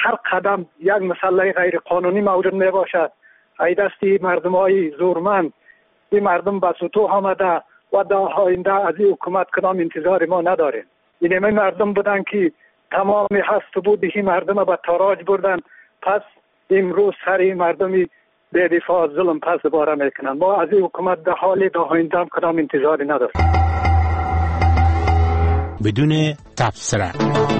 هر قدم یک مسئله غیر قانونی موجود می باشد. ای دستی مردم های زورمند، این مردم به سطوح آمده و در آینده از این حکومت کدام انتظار ما نداریم. این مردم بودن که تمام هست و بود این مردم به تاراج بردن، پس امروز سر این مردمی به دفاع ظلم پس باره میکنن. ما از این حکومت در حال در آینده هم کدام انتظاری نداریم. بدون تبصره.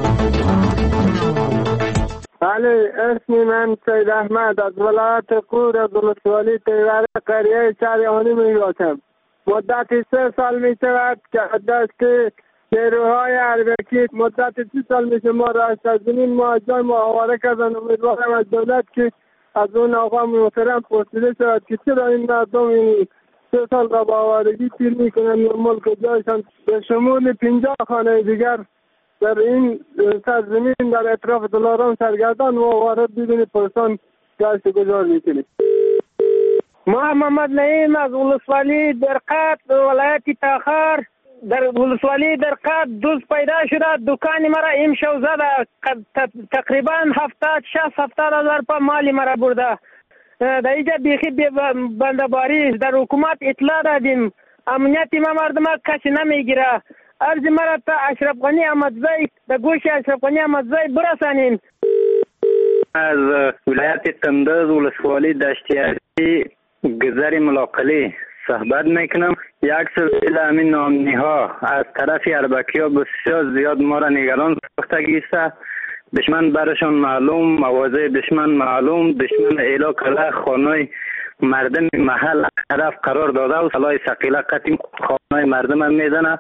بله، اسم من سید احمد از ولایت قور از ولسوالی تیوره قریه چریانی می باشم. مدت 3 سال می شود که دست نیروهای اربکی مدت 3 سال می شما را از زمین ما جای ما آواره کردن. امیدوارم از دولت که از اون آقا محترم پرسیده شود که چرا این مردم این 3 سال را با آوارگی تیر می کنند و ملک جایشان به شمول 50 خانه دیگر در این سرزمین در اطراف دلارام سرگردان و وارد بدون پرسان گشت گذار میکنید. ما محمد نعیم از ولسوالی درقت ولایت تاخر در ولسوالی درقت دوز پیدا شده. دکان مرا امشو زده، تقریبا 70-80 هزار پا مالی مرا برده. در اینجا بیخی بندباری در حکومت اطلاع دادیم، امنیتی ما مردم کسی نمیگیره. عرض مرا تا اشرف غنی احمدزی در گوش اشرف غنی احمدزی برسانین. از ولایت کندز ولسوالی دشتیاری گذر ملاقلی صحبت میکنم. یک سلسله همین نامنی ها از طرف اربکی ها بسیار زیاد ما را نگران ساختگی است. دشمن برشان معلوم، مواضع دشمن معلوم، دشمن ایلا کله خانه مردم محل طرف قرار داده و سلاح ثقیله قطعی خانه مردم هم میزنه.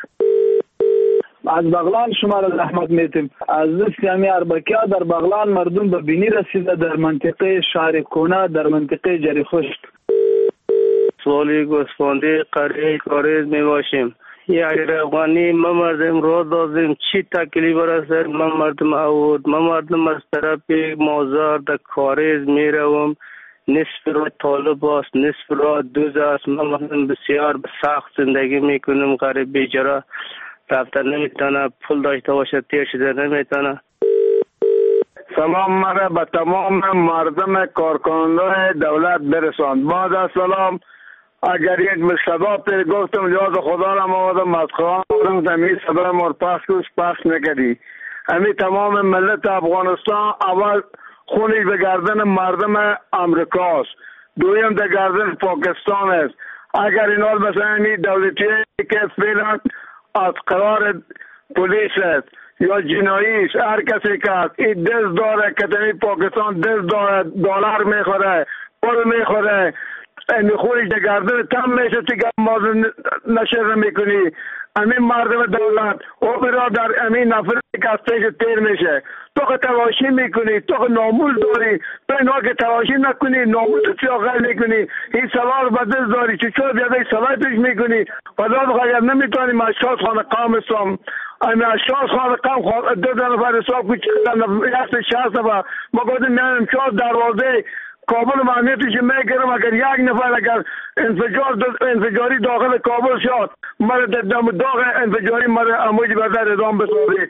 از بغلان شما را زحمت میتیم. از دست همی اربکی ها در بغلان مردم به بینی رسیده، در منطقه شهر کونه، در منطقه جری خشک. سوالی گسفانده قریه کاریز می باشیم. یک افغانی ما مردم را دادیم چی تکلیف برسد. ما مردم اود، ما مردم از طرف مازار در کاریز می روم. نصف را طالب است، نصف را دوز است. ما مردم بسیار سخت زندگی می کنیم. غریب بیچاره رفتن نمیتونه، پول داشته باشه تیر شده نمیتونه. سلام مرا به تمام مردم کارکننده دولت برساند. بعد از سلام اگر یک صدا پر گفتم یاد خدا را آمدم از خواهم تمیز صدا مور پخش نکردی. همین تمام ملت افغانستان اول خونی به گردن مردم امریکاست، دویم به گردن پاکستان است. اگر اینا مثلا این دولتی که فعلا از قرار پلیس است یا جنایی است، هر کسی که این دست داره که در پاکستان دست داره، دلار میخوره، پول میخوره، این خونی در گردن تم میشه که مازن نشر میکنی. همین مردم دولت او برادر همین نفر که از پیش تیر میشه، تو که تلاشی میکنی، تو که ناموز داری، تو اینا که تلاشی نکنی ناموز سیاغل میکنی، این سوال به دست داری چطور بیاده این سوال پیش میکنی. خدا بخواهی نمیتونیم اشخاص خانقام استم این اشخاص خانقام 2 نفر حساب کنی 60 نفر ما گفتیم میانم شاید دروازه کابل معنیتش میگرم. اگر یک نفر اگر انفجاری داخل کابل شد مرا داغ انفجاری مرا اموجی بردار ادام بسازی.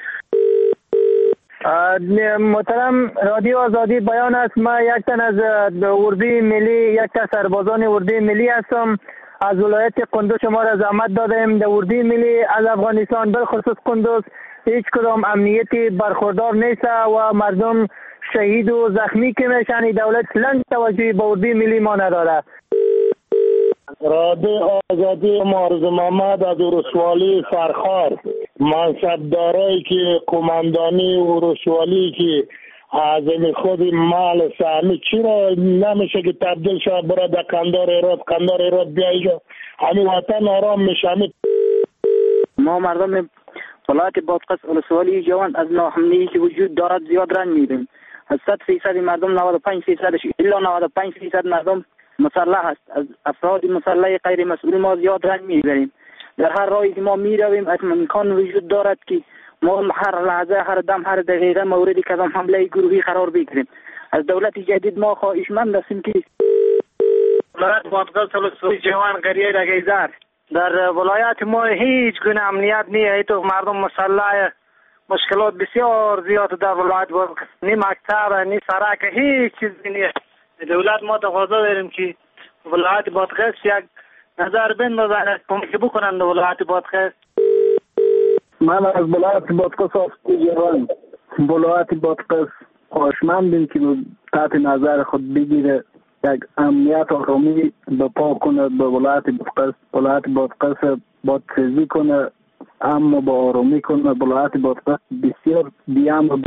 محترم رادیو آزادی بیان است. ما یک تن از اردوی ملی، یک تن سربازان اردوی ملی هستم. از ولایت قندوز شما را زحمت دادیم. در اردوی ملی از افغانستان بالخصوص قندوز هیچ کدام امنیتی برخوردار نیست و مردم شهید و زخمی که میشن. دولت اصلا توجهی به اردوی ملی ما نداره. رادیو آزادی معرض محمد از ولسوالی فرخار، منصبدارایی که قماندانی ولسوالی که از خود مال سهمی چرا نمیشه که تبدیل شد برای در قندار ایراد بیایجا همین وطن آرام میشه. ما مردم ولایت بادغیس ولسوالی جوان از ناامنی که وجود دارد زیاد رنج میبینیم. از 100% مردم 95% الا 95% مردم مسلح است. از افراد مسلح غیر مسئول ما زیاد رنج میبریم. در هر راهی که ما میرویم امکان وجود دارد که ما هر لحظه، هر دم، هر دقیقه مورد کدام حمله گروهی قرار بگیریم. از دولت جدید ما خواهشمند هستیم که ولایت بادغیس ولسوالی جوان قریه رگیزر در ولایت ما هیچ گونه امنیت نیست. تو مردم مسلح مشکلات بسیار زیاد در ولایت بادغیس، نی مکتب نی سرک هیچ چیزی نیست. دولت ما تقاضا داریم که ولایت بادغیس یک نظر بندازن، کمک بکنن به ولایت بادغیس. من از ولایت بادغیس هستم. ولایت بادغیس خواهشمندیم که تحت نظر خود بگیره، یک امنیت و آرامی بپا کنه به ولایت بادغیس. ولایت بادغیس بادسازی کنه، اما با آرامی کنه. ولایت بادغیس بسیار بی‌امن و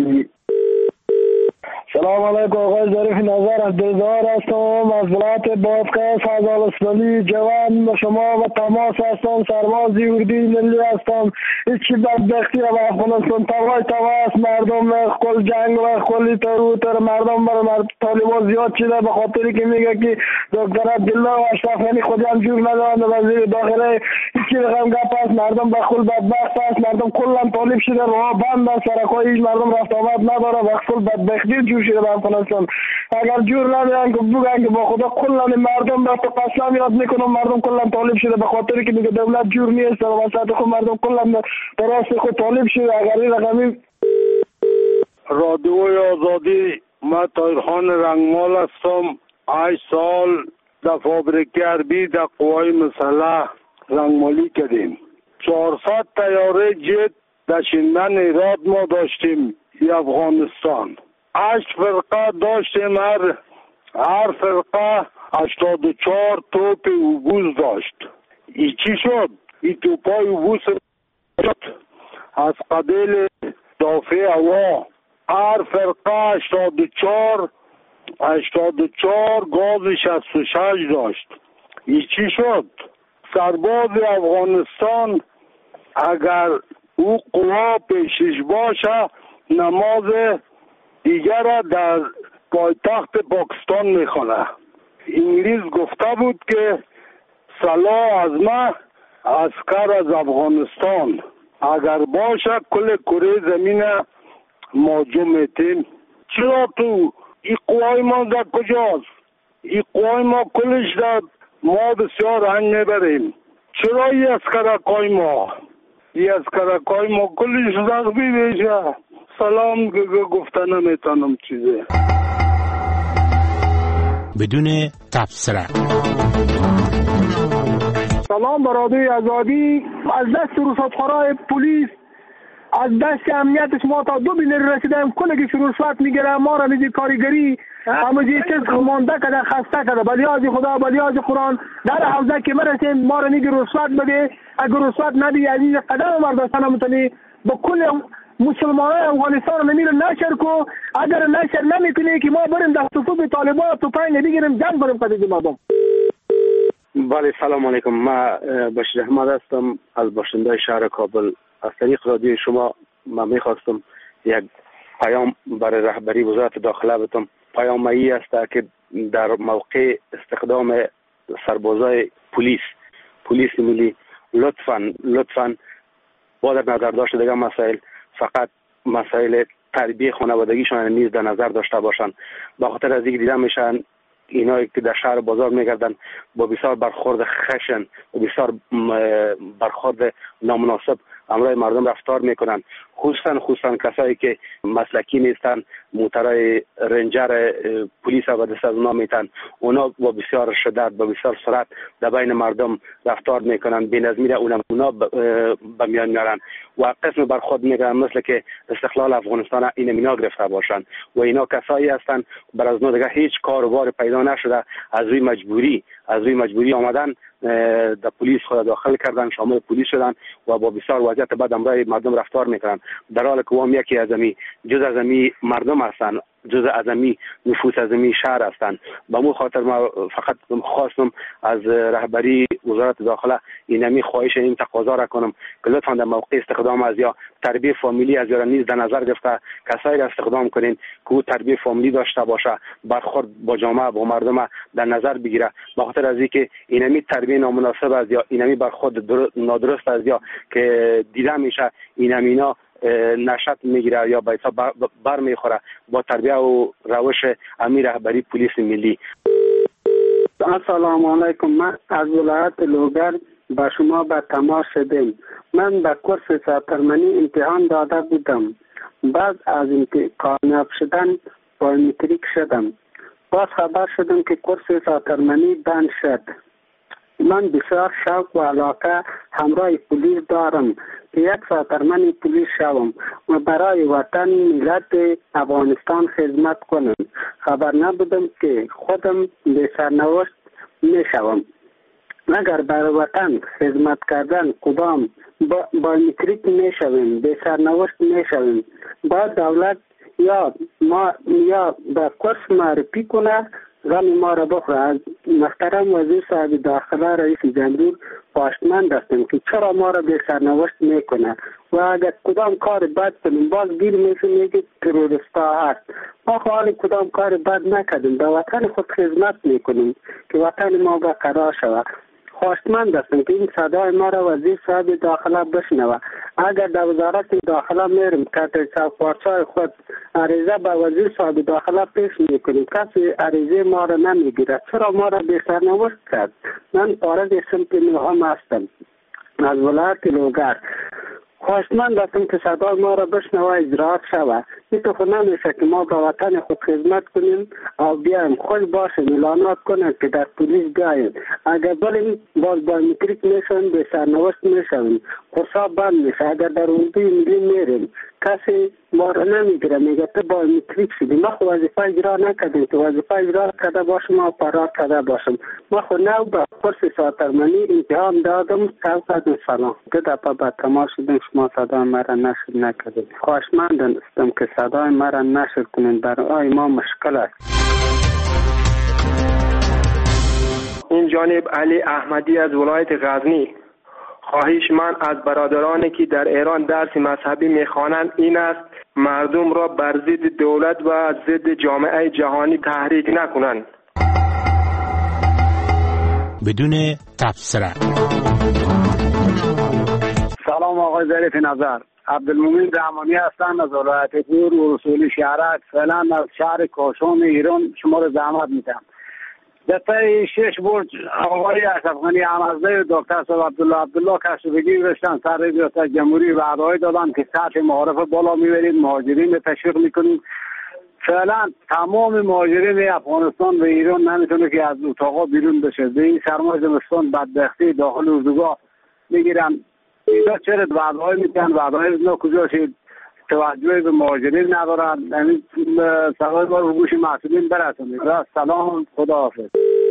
سلام علیکم. آقای ظریف نظر از دلدار هستم، از ولایت بادغیس، از ولسوالی جوان با شما و تماس هستم. سربازی اردوی ملی هستم. هیچی بدبختی و افغانستان تواس مردم کل جنگ و کلی تر مردم بر طالبان زیاد شده، به خاطری که میگه که دکتر عبدالله و اشرف غنی خود هم جور ندارند. وزیر داخله هیچی رقم گپ است. مردم به کل بدبخت است. مردم کلا طالب شده، راه بند است، سرکای هیچ مردم رفت آمد نداره و کل بدبختی جور شده به افغانستان. اگر جور ندارن که بگن که با خدا کلا مردم را تو قسم یاد میکنم، مردم کلا طالب شده به خاطری که میگه دولت جور نیست و وسط خود مردم کلا به راست خود طالب شده. اگر این رقمی رادیوی آزادی، من طاهرخان رنگمال هستم. 8 سال در فابریکه حربی در قوای مسلح رنگمالی کردیم. 400 طیاره جت در شندن ایراد ما داشتیم. افغانستان 8 فرقه داشتیم، هر فرقه 84 توپ اوبوس داشت. ای چی شد؟ ای توپای اوبوس از قبیل دافع هوا هر فرقه 84 گاز 66 داشت. ای چی شد؟ سرباز افغانستان اگر او قوا پیشش باشه نماز دیگر در پایتخت پاکستان میخونه. انگلیس گفته بود که سلاح از ما، عسکر از افغانستان. اگر باشه کل کره زمین ماجو میتیم. چرا تو این قوای ما در کجاست؟ این قوای ما کلش در ما بسیار رنج میبریم. چرا این اسکرکای ما کلش زخمی میشه؟ سلام گفته نمیتونم چیزی بدون تبصره. سلام به رادیوی آزادی. از دست رشوه‌خورای پلیس، از دست امنیت شما تا 2 میلیون رسیدیم. کلی که رشوت میگیره ما را میگه کارگری اما یه چیز مونده کده، خسته کده. بلیاز خدا بلیاز قرآن در حوزه که مرسیم ما را میگه رشوت بده. اگر رشوت ندی عزیز قدم مردستان متنی با کل مسلمانای افغانستان نمیره نشر کو. اگر نشر نمیکنه که ما بریم دست صوب طالبان تو پای بگیریم جنگ کنیم قضیه مردم. بله سلام علیکم. من بشیر احمد هستم از باشنده شهر کابل. از طریق رادیوی شما من میخواستم یک پیام برای رهبری وزارت داخله بدم. پیام ای است که در موقع استخدام سربازای پلیس ملی لطفاً با در نظر داشته دیگه مسائل، فقط مسائل تربیه خانوادگیشان نیز در نظر داشته باشند. با خاطر از اینکه دیده میشن اینایی که در شهر بازار میگردن با بسیار برخورد خشن و بسیار برخورد نامناسب امروی مردم رفتار میکنن، خصوصا کسایی که مسلکی نیستن، موترهای رنجر پلیس و دست از اونا میتن، اونا با بسیار شدت با بسیار سرعت در بین مردم رفتار میکنن، بی‌نظمی را اونا به میان میارن و قسم برخورد میکنن مثل که استقلال افغانستان اینا گرفته باشن و اینا کسایی هستن بر از نو دیگه هیچ کاروبار پیدا نشده، از روی مجبوری آمدن در پلیس خود داخل کردن، شامل پلیس شدن و با بسیار وضعیت بد امروی مردم رفتار میکنن، در حالی که وام یکی از جز از مردم هستن، جز از نفوس از شهر هستن. به مو خاطر ما فقط خواستم از رهبری وزارت داخله اینمی خواهش این تقاضا را کنم که لطفا در موقع استخدام از یا تربیه فامیلی از یا نیز در نظر گرفته کسایی را استخدام کنین که تربیه فامیلی داشته باشه، برخورد با جامعه با مردم در نظر بگیره. به خاطر از اینکه اینمی تربیه نامناسب است یا اینمی برخورد نادرست است یا که دیده میشه اینمینا نشاط میگیره یا به حساب بر میخوره با تربیه و روش امیر رهبری پلیس ملی. السلام علیکم. من از ولایت لوگر با شما به تماس شدیم. من به کورس ساترمنی امتحان داده بودم. بعد از کامیاب شدن بایومتریک شدم. باز خبر شدم که کورس ساترمنی بند شد. من بسیار شوق و علاقه همراه پلیس دارم که یک ساترمن پلیس شوم و برای وطن ملت افغانستان خدمت کنم. خبر نبودم که خودم به سرنوشت می شوم. اگر برای وطن خدمت کردن کدام بایومتریک می شویم، به سرنوشت می شویم، باید دولت یا به کورس معرفی کنه، غم ما را بخوره. از محترم وزیر صاحب داخله رئیس جمهور پشتمند هستم که چرا ما را به سرنوشت میکنه و اگر کدام کار بد کنیم باز گیر میشه که تروریست ها هست. ما خواهی کدام کار بد نکردیم، به وطن خود خدمت میکنیم که وطن ما برقرار شود. خواستمند هستم که این صدای ما را وزیر صاحب داخله بشنوه. اگر در وزارت داخله میرم که پارچای خود عریضه به وزیر صاحب داخله پیش میکنیم، کسی عریضه ما را نمیگیره. چرا ما را به سرنوشت کرد؟ من فارغ سمت نهم هستم از ولایت لوگر. خواستمند هستم که صدای ما را بشنوه، اجرات شوه. این تو خود نمیشه که ما به وطن خود خدمت کنیم او بیایم خوش باشیم، اعلانات کنیم که در پلیس بیاییم. اگر بریم باز بایومتریک میشون به سرنوشت میشون، قرصا بند میشه. اگر در اردوی ملی میریم کسی ما را نمیگیره، میگه تو بایومتریک شدی. ما خود وظیفه اجرا نکردیم که وظیفه اجرا کرده باشم و فرار کرده باشم. ما خود نو به کورس ساترمنی امتحان دادم. سلام که دفعه به تماس شدیم شما صدای مرا نشر نکردید. خواهشمند هستم که صدای مرا نشر کنید، برای ما مشکل است. این جانب علی احمدی از ولایت غزنی. خواهش من از برادرانی که در ایران درس مذهبی میخوانند این است مردم را بر ضد دولت و ضد جامعه جهانی تحریک نکنند. بدون تبصره. سلام آقای ظریف نظر، عبدالمومن رحمانی هستم از ولایت پور و رسولی شهرک. فعلا از شهر کاشان ایران شما رو زحمت میدم. دفعه 6 بود آقای اشرف غنی احمدزاده و دکتر صاحب عبدالله کشفگی رشتن سر ریاست جمهوری وعده دادن که سطح معارف بالا میبرید، مهاجرین رو تشویق میکنید. فعلا تمام مهاجرین افغانستان و ایران نمیتونه که از اتاقا بیرون بشه. به این سرمای زمستان بدبختی داخل اردوگاه میگیرن. اینا چرا وعده‌های میکنن، وعده‌های اینا کجا شد؟ توجه به مهاجرین ندارن. یعنی سوال ما رو گوش مسئولین برسونید. سلام، خداحافظ.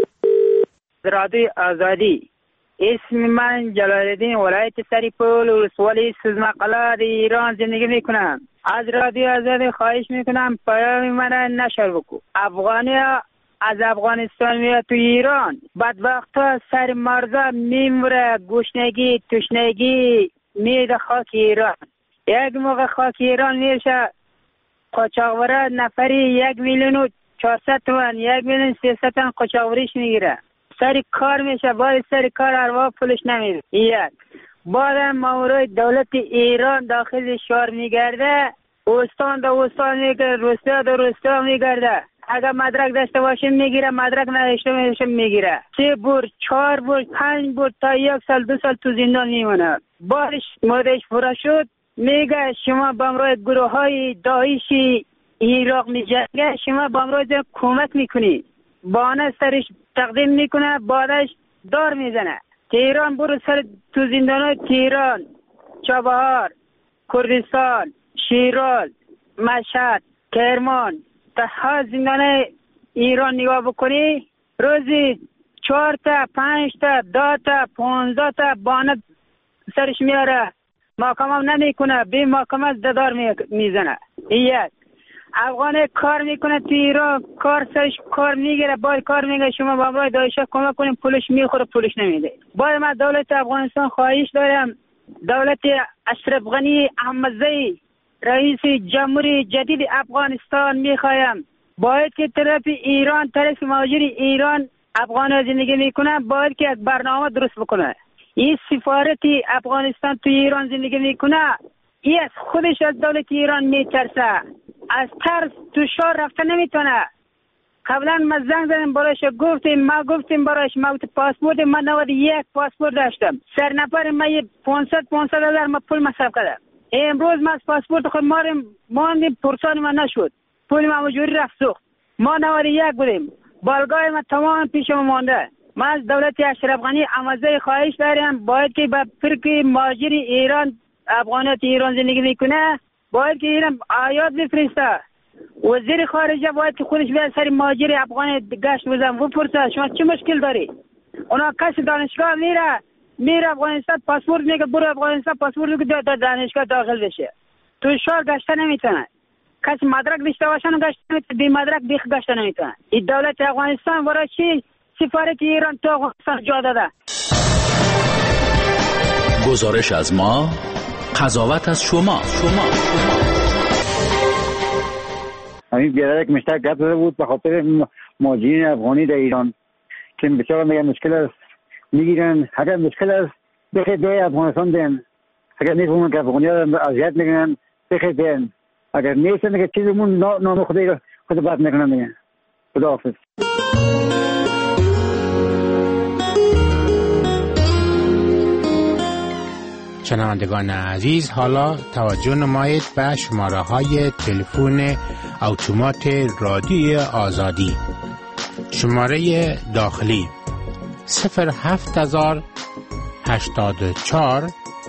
رادیو آزادی. اسم من جلال‌الدین، ولایت سریپول، ولسوالی سوزمقاله ایران زندگی میکنم. از رادیو آزادی خواهش میکنم پیام من نشر بکن. افغانیا از افغانستان میاد تو ایران، بدبختا سر مرزا میموره، گشنگی تشنگی میده خاک ایران. یک موقع خاک ایران میشه قاچاقبرا نفری 1,400,000 تومان، 1,300,000 تومان قاچاقبریش میگیره. سر کار میشه، باید سر کار ارواح پولش نمیده. یک بعدم مامورای دولت ایران داخل شهر میگرده، استان دا استان میگرده، روستا دا روستا میگرده. اگر مدرک داشته باشیم میگیره، مدرک نداشته باشیم میگیره. 3 بور 4 بور 5 بور تا 1 سال 2 سال تو زندان میمونه. بارش مدش فرا شد میگه شما با امروی گروه های داعشی عراق میجنگه، شما با امروی کمک میکنی. بانه سرش تقدیم میکنه، بعدش دار میزنه. تهران برو سر تو زندان تهران، چابهار، کردستان، شیراز، مشهد، کرمان، تا زندان ایران نگاه بکنی، روزی 4 تا 5 تا 10 تا 15 تا بانه سرش میاره. محکمه نمیکنه، بی محکمه ددار میزنه. یک افغان کار میکنه تو ایران، کار سرش کار میگیره، باید کار میگه شما با امروی داعشه کمک کنیم، پولش میخوره، پولش نمیده. باید من دولت افغانستان خواهش دارم، دولت اشرف غنی احمدزاده رئیس جمهوری جدید افغانستان میخوایم باید که طرف ایران، طرف مهاجر ایران افغان زندگی میکنه، باید که برنامه درست بکنه. این سفارت افغانستان تو ایران زندگی میکنه، این از خودش از دولت ایران میترسه، از ترس تو شهر رفته نمیتونه. قبلا ما زنگ زدیم برایش گفتیم برایش ما پاسپورت من 91 پاسپورت داشتم سر نفر ما 500 هزار ما پول مصرف کردم. امروز ما پاسپورت خود ماندیم پرسان ما نشد پول ما مجوری رفت سوخت. ما 91 بودیم بالگاه ما تمام پیش ما مانده. ما از دولت اشرف غنی عمزه خواهش داریم باید که به فرق مهاجر ایران افغانات ایران زندگی میکنه باید که ایران آیات بفرسته. وزیر خارجه باید که خودش بیاد سر مهاجر افغان گشت بزن و پرسه شما چه مشکل داری؟ اونا کسی دانشگاه میره افغانستان پاسپورت میگه برو افغانستان پاسپورت میگه دانشگاه داخل بشه. تو شهر گشته نمیتونه. کسی مدرک داشته باشه گشته نمیتونه بی مدرک دیخ گشته نمیتونه. این دولت افغانستان برای چی سفارت ایران تو افغانستان جا داده؟ گزارش از ما، قضاوت از شما. همین بیاره که مشترک گفت بود به خاطر مهاجرین افغانی در ایران که بسیار میگن مشکل است میگیرن. اگر مشکل است بخیر دوی افغانستان دین، اگر نیفهمون که افغانی ها اذیت میکنن بخیر دین، اگر نیستن که چیزمون نام خود بات میکنن میگن. خدا حافظ. شنوندگان عزیز، حالا توجه نمایید به شماره های تلفن اتومات رادیوی آزادی. شماره داخلی 07084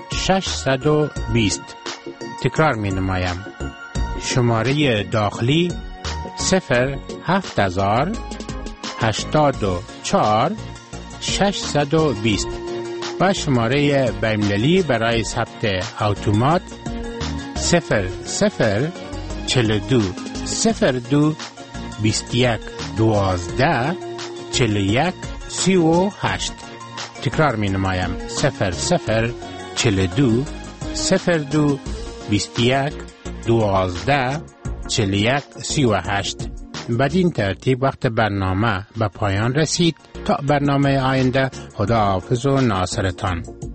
620. تکرار می نمایم. شماره داخلی 07084 620 و شماره بین‌المللی برای ثبت اتومات 0042 02 21 12 41 38. تکرار می نمایم 0042 02 21 12 41 38. بدین ترتیب وقت برنامه به پایان رسید. تا برنامه آینده، خدا حافظ و ناصرتان.